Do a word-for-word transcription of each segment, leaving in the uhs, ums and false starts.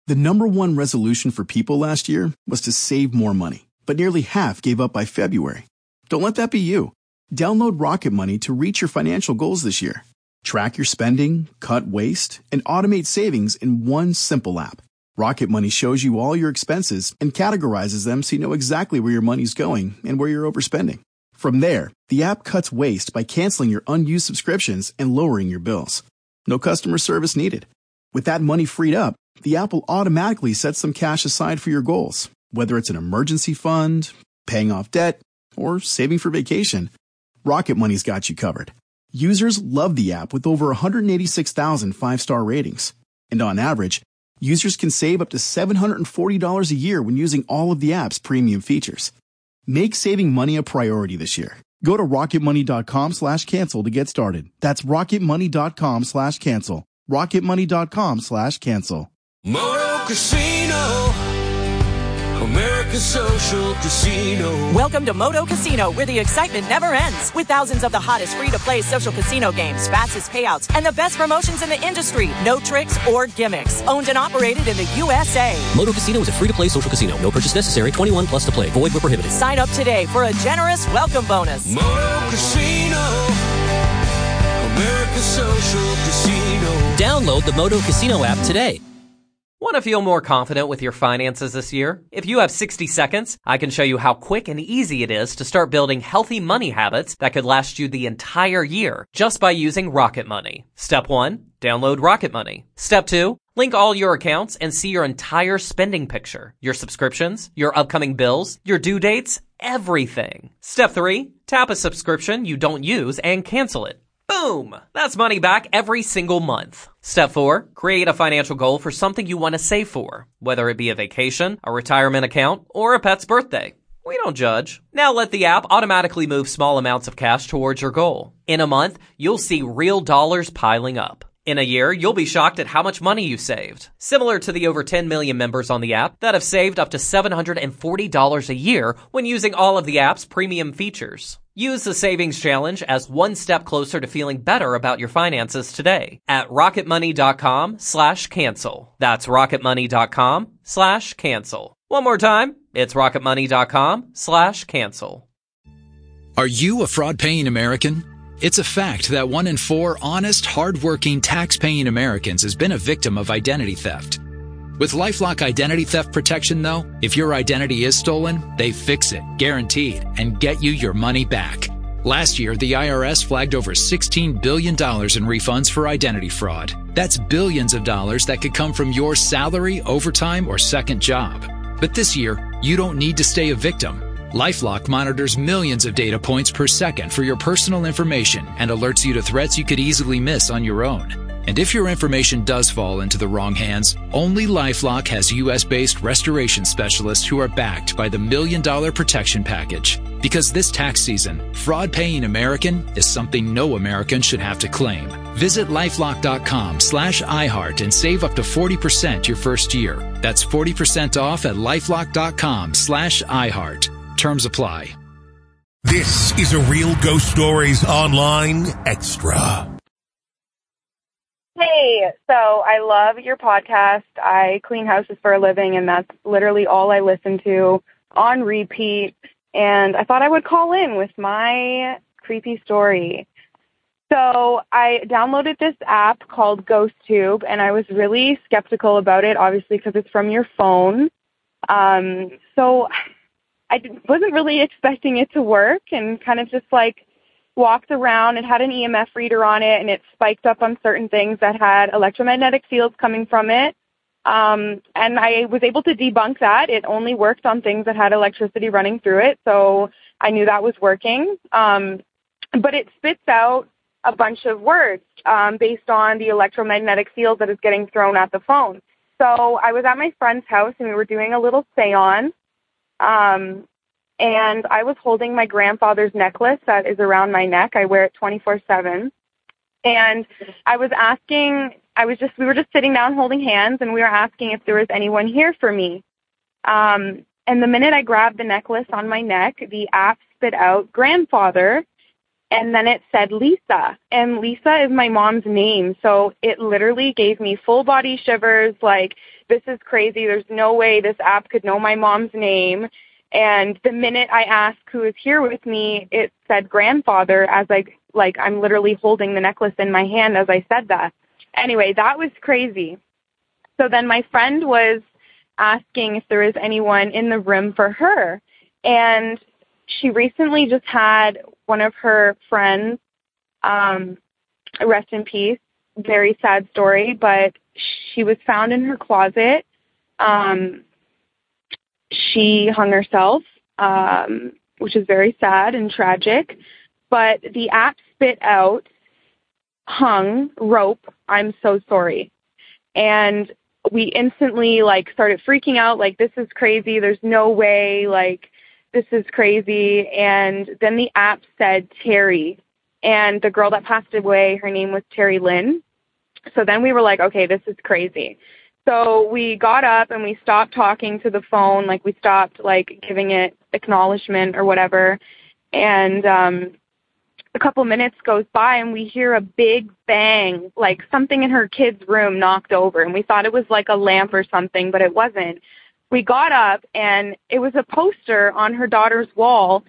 The number one resolution for people last year was to save more money, but nearly half gave up by February. Don't let that be you. Download Rocket Money to reach your financial goals this year. Track your spending, cut waste, and automate savings in one simple app. Rocket Money shows you all your expenses and categorizes them so you know exactly where your money's going and where you're overspending. From there, the app cuts waste by canceling your unused subscriptions and lowering your bills. No customer service needed. With that money freed up, the app will automatically set some cash aside for your goals, whether it's an emergency fund, paying off debt, or saving for vacation. Rocket Money's got you covered. Users love the app with over one hundred eighty-six thousand five-star ratings. And on average, users can save up to seven hundred forty dollars a year when using all of the app's premium features. Make saving money a priority this year. Go to rocketmoney.com slash cancel to get started. That's rocketmoney.com slash cancel. rocketmoney.com slash cancel. Moto Casino, America's social casino. Welcome to Moto Casino, where the excitement never ends. With thousands of the hottest free-to-play social casino games, fastest payouts, and the best promotions in the industry. No tricks or gimmicks. Owned and operated in the U S A. Moto Casino is a free-to-play social casino. No purchase necessary. twenty-one plus to play. Void where prohibited. Sign up today for a generous welcome bonus. Moto Casino, America's social casino. Download the Moto Casino app today. Want to feel more confident with your finances this year? If you have sixty seconds, I can show you how quick and easy it is to start building healthy money habits that could last you the entire year just by using Rocket Money. Step one, download Rocket Money. Step two, link all your accounts and see your entire spending picture, your subscriptions, your upcoming bills, your due dates, everything. Step three, tap a subscription you don't use and cancel it. Boom! That's money back every single month. Step four, create a financial goal for something you want to save for, whether it be a vacation, a retirement account, or a pet's birthday. We don't judge. Now let the app automatically move small amounts of cash towards your goal. In a month, you'll see real dollars piling up. In a year, you'll be shocked at how much money you saved. Similar to the over ten million members on the app that have saved up to seven hundred forty dollars a year when using all of the app's premium features. Use the Savings Challenge as one step closer to feeling better about your finances today at rocketmoney.com slash cancel. That's rocketmoney.com slash cancel. One more time, it's rocketmoney.com slash cancel. Are you a fraud-paying American? It's a fact that one in four honest, hard-working, tax-paying Americans has been a victim of identity theft. With LifeLock Identity Theft Protection, though, if your identity is stolen, they fix it, guaranteed, and get you your money back. Last year, the I R S flagged over sixteen billion dollars in refunds for identity fraud. That's billions of dollars that could come from your salary, overtime, or second job. But this year, you don't need to stay a victim. LifeLock monitors millions of data points per second for your personal information and alerts you to threats you could easily miss on your own. And if your information does fall into the wrong hands, only LifeLock has U S-based restoration specialists who are backed by the Million Dollar Protection Package. Because this tax season, fraud-paying American is something no American should have to claim. Visit lifelock.com slash iHeart and save up to forty percent your first year. That's forty percent off at lifelock.com slash iHeart. Terms apply. This is a Real Ghost Stories Online Extra. Hey, so I love your podcast. I clean houses for a living, and that's literally all I listen to on repeat. And I thought I would call in with my creepy story. So I downloaded this app called GhostTube, and I was really skeptical about it, obviously, because it's from your phone. Um, so I wasn't really expecting it to work, and kind of just like walked around. It had an E M F reader on it, and it spiked up on certain things that had electromagnetic fields coming from it. Um, and I was able to debunk that. It only worked on things that had electricity running through it, so I knew that was working. Um, but it spits out a bunch of words um, based on the electromagnetic field that is getting thrown at the phone. So I was at my friend's house, and we were doing a little seance. Um, and I was holding my grandfather's necklace that is around my neck. I wear it twenty-four seven. And I was asking, I was just, we were just sitting down holding hands, and we were asking if there was anyone here for me. Um, and the minute I grabbed the necklace on my neck, the app spit out grandfather. and then it said Lisa, and Lisa is my mom's name. So it literally gave me full body shivers. Like, this is crazy. There's no way this app could know my mom's name. And the minute I asked who is here with me, it said grandfather, as I, like, I'm literally holding the necklace in my hand as I said that. Anyway, that was crazy. So then my friend was asking if there was anyone in the room for her. And she recently just had one of her friends, um, rest in peace, very sad story, but she was found in her closet. Um, she hung herself, um, which is very sad and tragic, but the app spit out hung rope, I'm so sorry. And we instantly, like, started freaking out, like, this is crazy, there's no way, like, this is crazy. And then the app said Terry, and the girl that passed away, her name was Terry Lynn. So then we were like, okay, this is crazy. So we got up and we stopped talking to the phone, like, we stopped, like, giving it acknowledgement or whatever. And um, a couple minutes goes by and we hear a big bang, like something in her kid's room knocked over. And we thought it was like a lamp or something, but it wasn't. We got up and it was a poster on her daughter's wall.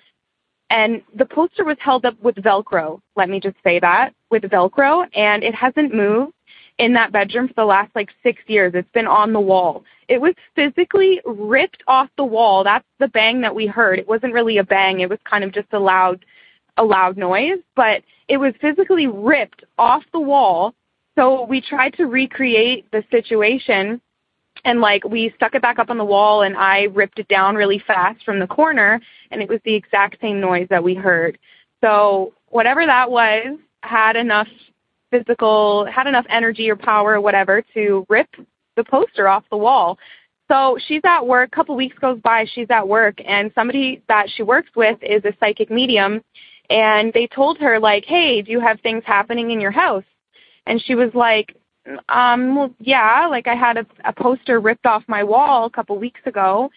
And the poster was held up with Velcro. Let me just say that, with Velcro. And it hasn't moved in that bedroom for the last like six years. It's been on the wall. It was physically ripped off the wall. That's the bang that we heard. It wasn't really a bang. It was kind of just a loud, a loud noise, but it was physically ripped off the wall. So we tried to recreate the situation, and like we stuck it back up on the wall, and I ripped it down really fast from the corner, and it was the exact same noise that we heard. So whatever that was had enough physical, had enough energy or power or whatever to rip the poster off the wall. So she's at work, a couple weeks goes by, she's at work, and somebody that she works with is a psychic medium, and they told her, like, hey, do you have things happening in your house? And she was like, um, well, yeah, like I had a, a poster ripped off my wall a couple weeks ago.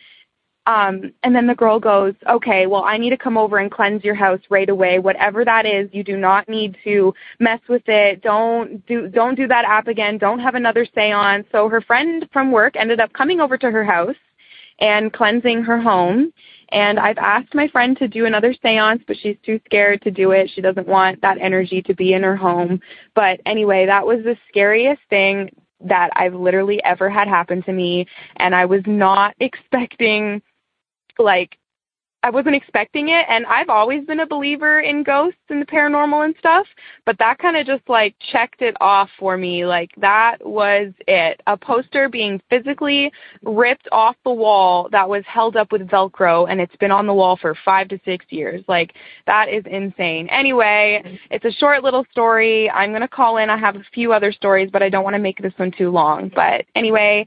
Um, and then the girl goes, okay, well, I need to come over and cleanse your house right away. Whatever that is, you do not need to mess with it. Don't do, don't do that app again. Don't have another seance. So her friend from work ended up coming over to her house and cleansing her home. And I've asked my friend to do another seance, but she's too scared to do it. She doesn't want that energy to be in her home. But anyway, that was the scariest thing that I've literally ever had happen to me. And I was not expecting, like, I wasn't expecting it. And I've always been a believer in ghosts and the paranormal and stuff, but that kind of just like checked it off for me. Like, that was it. A poster being physically ripped off the wall that was held up with Velcro, and it's been on the wall for five to six years. Like, that is insane. Anyway, it's a short little story. I'm going to call in. I have a few other stories, but I don't want to make this one too long. But anyway,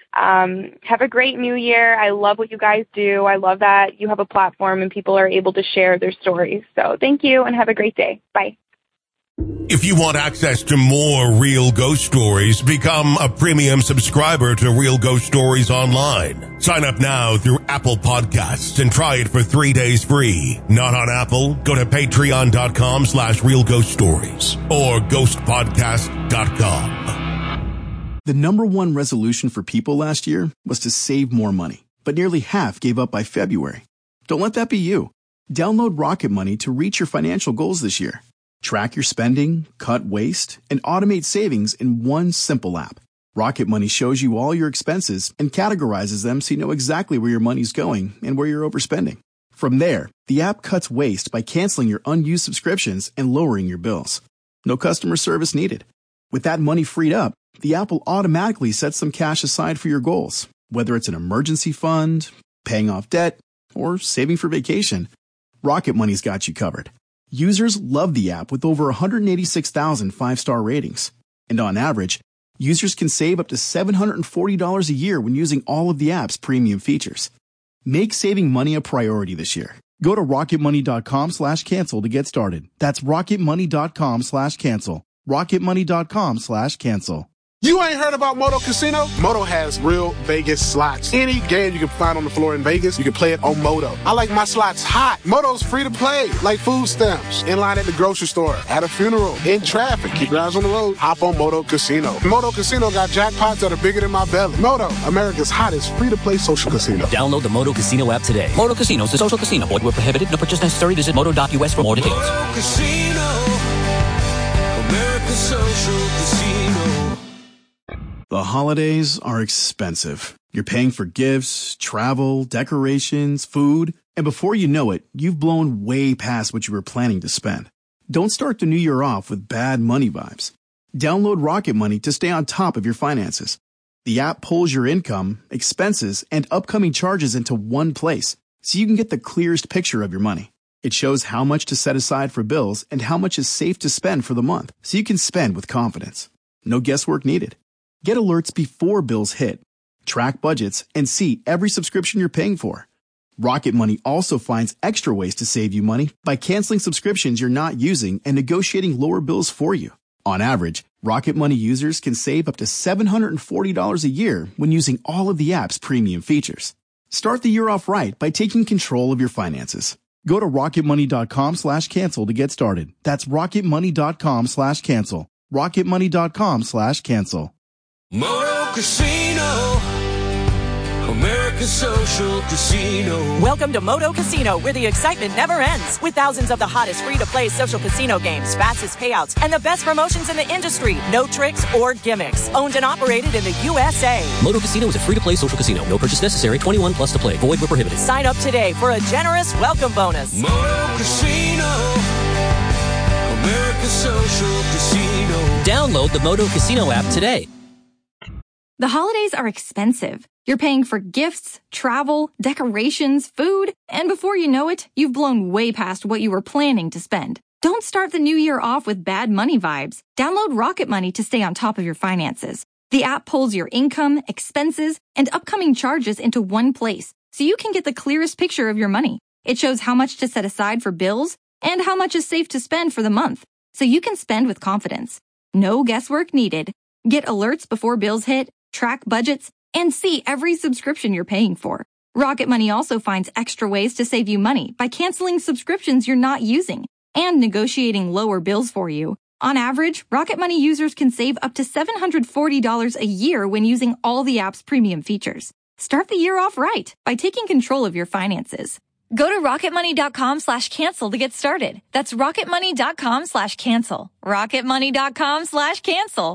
Um, have a great new year. I love what you guys do. I love that you have a platform and people are able to share their stories. So thank you and have a great day. Bye. If you want access to more Real Ghost Stories, become a premium subscriber to Real Ghost Stories Online. Sign up now through Apple Podcasts and try it for three days free. Not on Apple? Go to patreon.com slash Real Ghost Stories or ghost podcast dot com. The number one resolution for people last year was to save more money, but nearly half gave up by February. Don't let that be you. Download Rocket Money to reach your financial goals this year. Track your spending, cut waste, and automate savings in one simple app. Rocket Money shows you all your expenses and categorizes them so you know exactly where your money's going and where you're overspending. From there, the app cuts waste by canceling your unused subscriptions and lowering your bills. No customer service needed. With that money freed up, the app will automatically set some cash aside for your goals, whether it's an emergency fund, paying off debt, or saving for vacation. Rocket Money's got you covered. Users love the app with over one hundred eighty-six thousand five-star ratings. And on average, users can save up to seven hundred forty dollars a year when using all of the app's premium features. Make saving money a priority this year. Go to rocketmoney.com slash cancel to get started. That's rocketmoney.com slash cancel. rocketmoney.com slash cancel. You ain't heard about Moto Casino? Moto has real Vegas slots. Any game you can find on the floor in Vegas, you can play it on Moto. I like my slots hot. Moto's free to play, like food stamps. In line at the grocery store, at a funeral, in traffic. Keep your eyes on the road. Hop on Moto Casino. Moto Casino got jackpots that are bigger than my belly. Moto, America's hottest free-to-play social casino. Download the Moto Casino app today. Moto Casino is a social casino. Void where prohibited. No purchase necessary. Visit moto dot U S for more details. Moto Casino, America's social casino. The holidays are expensive. You're paying for gifts, travel, decorations, food, and before you know it, you've blown way past what you were planning to spend. Don't start the new year off with bad money vibes. Download Rocket Money to stay on top of your finances. The app pulls your income, expenses, and upcoming charges into one place, so you can get the clearest picture of your money. It shows how much to set aside for bills and how much is safe to spend for the month, so you can spend with confidence. No guesswork needed. Get alerts before bills hit, track budgets, and see every subscription you're paying for. Rocket Money also finds extra ways to save you money by canceling subscriptions you're not using and negotiating lower bills for you. On average, Rocket Money users can save up to seven hundred forty dollars a year when using all of the app's premium features. Start the year off right by taking control of your finances. Go to rocketmoney.com slash cancel to get started. That's rocketmoney.com slash cancel. rocketmoney.com slash cancel. Moto Casino, America's social casino. Welcome to Moto Casino, where the excitement never ends. With thousands of the hottest free-to-play social casino games, fastest payouts, and the best promotions in the industry. No tricks or gimmicks. Owned and operated in the U S A. Moto Casino is a free-to-play social casino. No purchase necessary. twenty-one plus to play. Void where prohibited. Sign up today for a generous welcome bonus. Moto Casino, America's social casino. Download the Moto Casino app today. The holidays are expensive. You're paying for gifts, travel, decorations, food, and before you know it, you've blown way past what you were planning to spend. Don't start the new year off with bad money vibes. Download Rocket Money to stay on top of your finances. The app pulls your income, expenses, and upcoming charges into one place, so you can get the clearest picture of your money. It shows how much to set aside for bills and how much is safe to spend for the month, so you can spend with confidence. No guesswork needed. Get alerts before bills hit, track budgets, and see every subscription you're paying for. Rocket Money also finds extra ways to save you money by canceling subscriptions you're not using and negotiating lower bills for you. On average, Rocket Money users can save up to seven hundred forty dollars a year when using all the app's premium features. Start the year off right by taking control of your finances. Go to rocketmoney.com slash cancel to get started. That's rocketmoney.com slash cancel. rocketmoney.com slash cancel.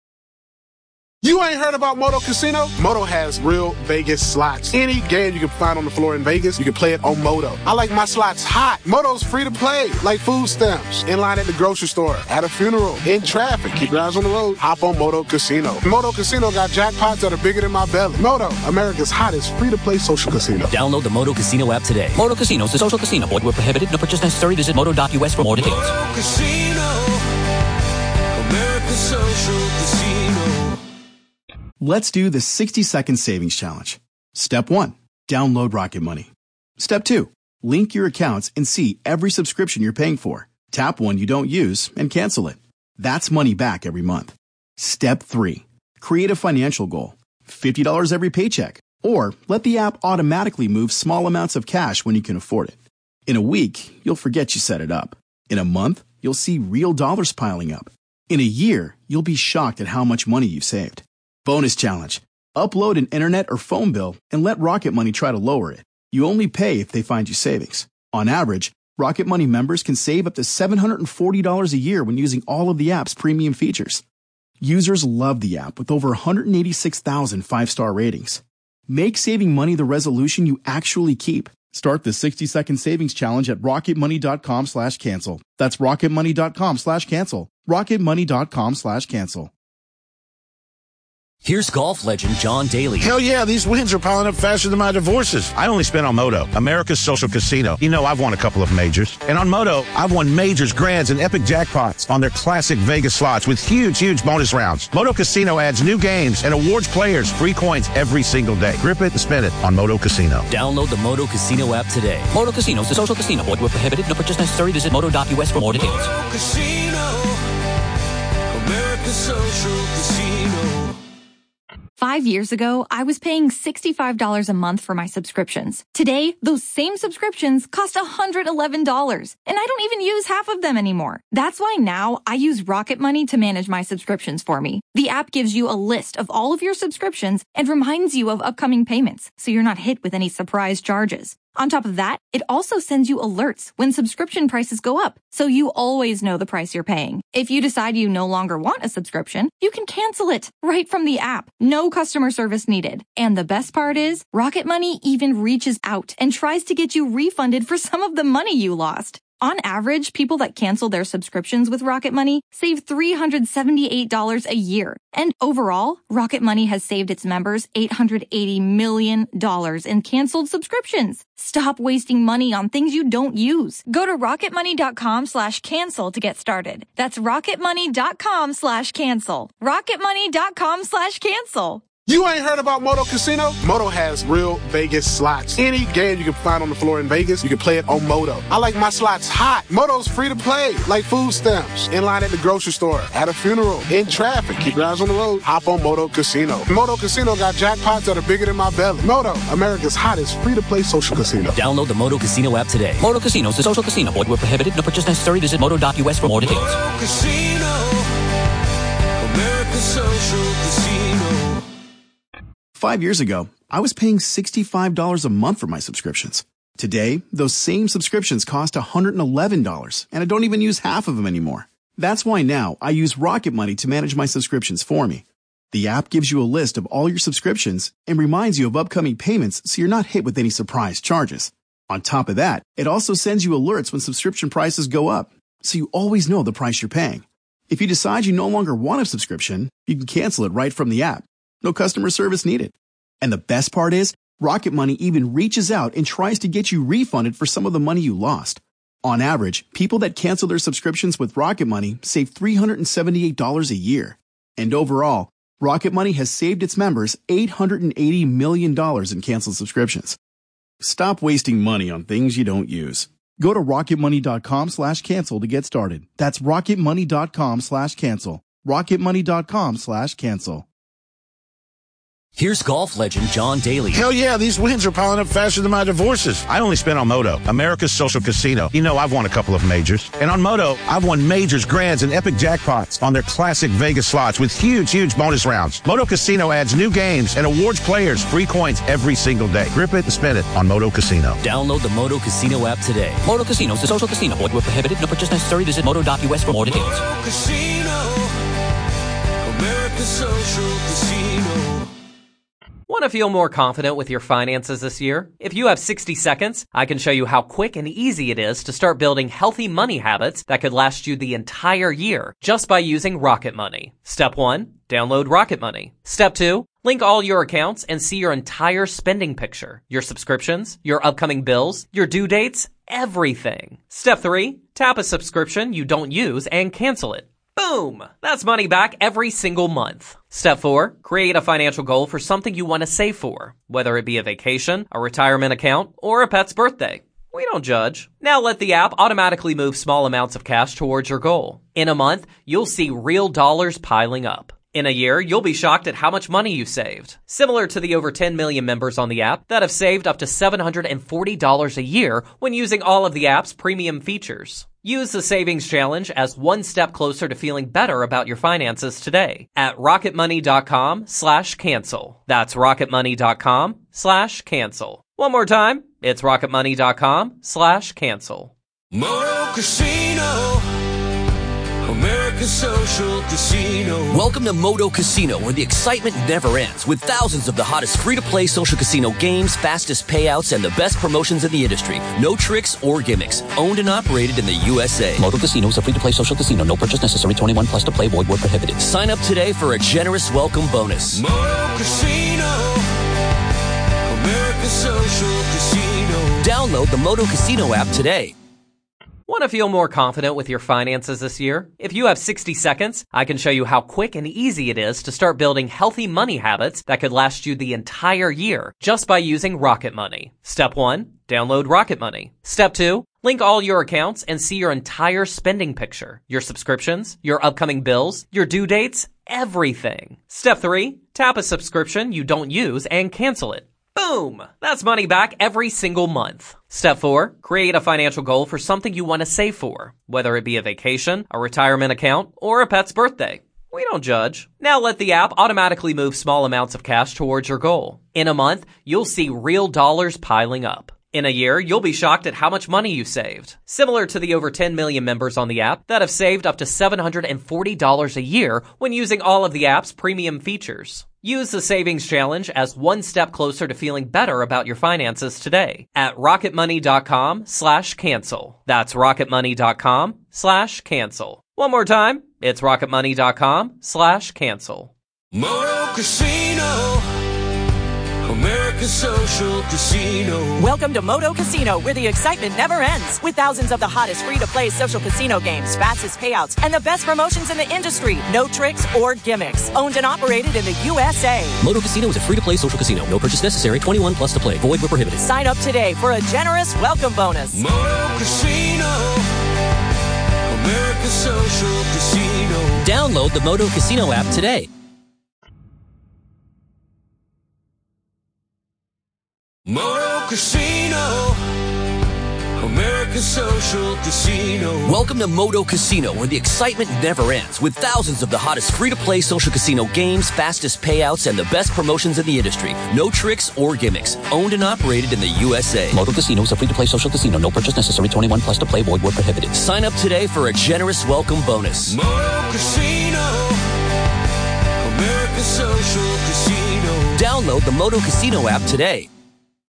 You ain't heard about Moto Casino? Moto has real Vegas slots. Any game you can find on the floor in Vegas, you can play it on Moto. I like my slots hot. Moto's free to play, like food stamps. In line at the grocery store, at a funeral, in traffic. Keep your eyes on the road. Hop on Moto Casino. Moto Casino got jackpots that are bigger than my belly. Moto, America's hottest free-to-play social casino. Download the Moto Casino app today. Moto Casino is a social casino. Void where prohibited. No purchase necessary. Visit moto dot U S for more details. Moto Casino, America's social casino. Let's do the sixty second savings challenge. Step one, download Rocket Money. Step two, link your accounts and see every subscription you're paying for. Tap one you don't use and cancel it. That's money back every month. Step three, create a financial goal. fifty dollars every paycheck. Or let the app automatically move small amounts of cash when you can afford it. In a week, you'll forget you set it up. In a month, you'll see real dollars piling up. In a year, you'll be shocked at how much money you've saved. Bonus challenge. Upload an internet or phone bill and let Rocket Money try to lower it. You only pay if they find you savings. On average, Rocket Money members can save up to seven hundred forty dollars a year when using all of the app's premium features. Users love the app with over one hundred eighty-six thousand five-star ratings. Make saving money the resolution you actually keep. Start the sixty second savings challenge at rocketmoney.com slash cancel. That's rocketmoney.com slash cancel. rocketmoney.com slash cancel. Here's golf legend John Daly. Hell yeah, these wins are piling up faster than my divorces. I only spent on Moto, America's social casino. You know, I've won a couple of majors. And on Moto, I've won majors, grands, and epic jackpots on their classic Vegas slots with huge, huge bonus rounds. Moto Casino adds new games and awards players free coins every single day. Grip it and spend it on Moto Casino. Download the Moto Casino app today. Moto Casino is a social casino. Void where prohibited. No purchase necessary. Visit moto dot U S for more details. Moto Casino, America's social casino. Casino. Five years ago, I was paying sixty-five dollars a month for my subscriptions. Today, those same subscriptions cost one hundred eleven dollars, and I don't even use half of them anymore. That's why now I use Rocket Money to manage my subscriptions for me. The app gives you a list of all of your subscriptions and reminds you of upcoming payments, so you're not hit with any surprise charges. On top of that, it also sends you alerts when subscription prices go up, so you always know the price you're paying. If you decide you no longer want a subscription, you can cancel it right from the app. No customer service needed. And the best part is, Rocket Money even reaches out and tries to get you refunded for some of the money you lost. On average, people that cancel their subscriptions with Rocket Money save three hundred seventy-eight dollars a year. And overall, Rocket Money has saved its members eight hundred eighty million dollars in canceled subscriptions. Stop wasting money on things you don't use. Go to rocketmoney.com slash cancel to get started. That's rocketmoney.com slash cancel. rocketmoney.com slash cancel. You ain't heard about Moto Casino? Moto has real Vegas slots. Any game you can find on the floor in Vegas, you can play it on Moto. I like my slots hot. Moto's free to play, like food stamps. In line at the grocery store, at a funeral, in traffic. Keep your eyes on the road. Hop on Moto Casino. Moto Casino got jackpots that are bigger than my belly. Moto, America's hottest free-to-play social casino. Download the Moto Casino app today. Moto Casino is a social casino. Void where prohibited. No purchase necessary. Visit moto dot U S for more details. Moto Casino. America's social casino. Five years ago, I was paying sixty-five dollars a month for my subscriptions. Today, those same subscriptions cost one hundred eleven dollars, and I don't even use half of them anymore. That's why now I use Rocket Money to manage my subscriptions for me. The app gives you a list of all your subscriptions and reminds you of upcoming payments so you're not hit with any surprise charges. On top of that, it also sends you alerts when subscription prices go up, so you always know the price you're paying. If you decide you no longer want a subscription, you can cancel it right from the app. No customer service needed. And the best part is, Rocket Money even reaches out and tries to get you refunded for some of the money you lost. On average, people that cancel their subscriptions with Rocket Money save three hundred seventy-eight dollars a year. And overall, Rocket Money has saved its members eight hundred eighty million dollars in canceled subscriptions. Stop wasting money on things you don't use. Go to rocketmoney.com slash cancel to get started. That's rocketmoney.com slash cancel. rocketmoney.com slash cancel. Here's golf legend John Daly. Hell yeah, these wins are piling up faster than my divorces. I only spent on Moto, America's social casino. You know, I've won a couple of majors. And on Moto, I've won majors, grands, and epic jackpots on their classic Vegas slots with huge, huge bonus rounds. Moto Casino adds new games and awards players free coins every single day. Grip it and spin it on Moto Casino. Download the Moto Casino app today. Moto Casino is a social casino. Void where prohibited. No purchase necessary. Visit moto dot U S for more details. Moto Casino. America's social casino. Want to feel more confident with your finances this year? If you have sixty seconds, I can show you how quick and easy it is to start building healthy money habits that could last you the entire year just by using Rocket Money. Step one, download Rocket Money. Step two, link all your accounts and see your entire spending picture, your subscriptions, your upcoming bills, your due dates, everything. Step three, tap a subscription you don't use and cancel it. Boom! That's money back every single month. Step four, create a financial goal for something you want to save for, whether it be a vacation, a retirement account, or a pet's birthday. We don't judge. Now let the app automatically move small amounts of cash towards your goal. In a month, you'll see real dollars piling up. In a year, you'll be shocked at how much money you saved. Similar to the over ten million members on the app that have saved up to seven hundred forty dollars a year when using all of the app's premium features. Use the Savings Challenge as one step closer to feeling better about your finances today at rocketmoney.com slash cancel. That's rocketmoney.com slash cancel. One more time, it's rocketmoney.com slash cancel. Moto Casino. America's social casino. Welcome to Moto Casino, where the excitement never ends, with thousands of the hottest free-to-play social casino games, fastest payouts, and the best promotions in the industry. No tricks or gimmicks. Owned and operated in the U S A. Moto Casino is a free-to-play social casino. No purchase necessary. twenty-one plus to play. Void where prohibited. Sign up today for a generous welcome bonus. Moto Casino. America's social casino. Download the Moto Casino app today. Want to feel more confident with your finances this year? If you have sixty seconds, I can show you how quick and easy it is to start building healthy money habits that could last you the entire year just by using Rocket Money. Step one, download Rocket Money. Step two, link all your accounts and see your entire spending picture, your subscriptions, your upcoming bills, your due dates, everything. Step three, tap a subscription you don't use and cancel it. Boom! That's money back every single month. Step four, create a financial goal for something you want to save for, whether it be a vacation, a retirement account, or a pet's birthday. We don't judge. Now let the app automatically move small amounts of cash towards your goal. In a month, you'll see real dollars piling up. In a year, you'll be shocked at how much money you saved. Similar to the over ten million members on the app that have saved up to seven hundred forty dollars a year when using all of the app's premium features. Use the Savings Challenge as one step closer to feeling better about your finances today at rocketmoney.com slash cancel. That's rocketmoney.com slash cancel. One more time, it's rocketmoney.com slash cancel. Moto Casino, America's social casino. Welcome to Moto Casino, where the excitement never ends. With thousands of the hottest free-to-play social casino games, fastest payouts, and the best promotions in the industry. No tricks or gimmicks. Owned and operated in the U S A. Moto Casino is a free-to-play social casino. No purchase necessary. twenty-one plus to play. Void where prohibited. Sign up today for a generous welcome bonus. Moto Casino, America's social casino. Download the Moto Casino app today. Moto Casino, America's social casino. Welcome to Moto Casino, where the excitement never ends, with thousands of the hottest free-to-play social casino games, fastest payouts, and the best promotions in the industry. No tricks or gimmicks. Owned and operated in the U S A. Moto Casino is a free-to-play social casino. No purchase necessary. twenty-one plus to play. Void where prohibited. Sign up today for a generous welcome bonus. Moto Casino, America's social casino. Download the Moto Casino app today.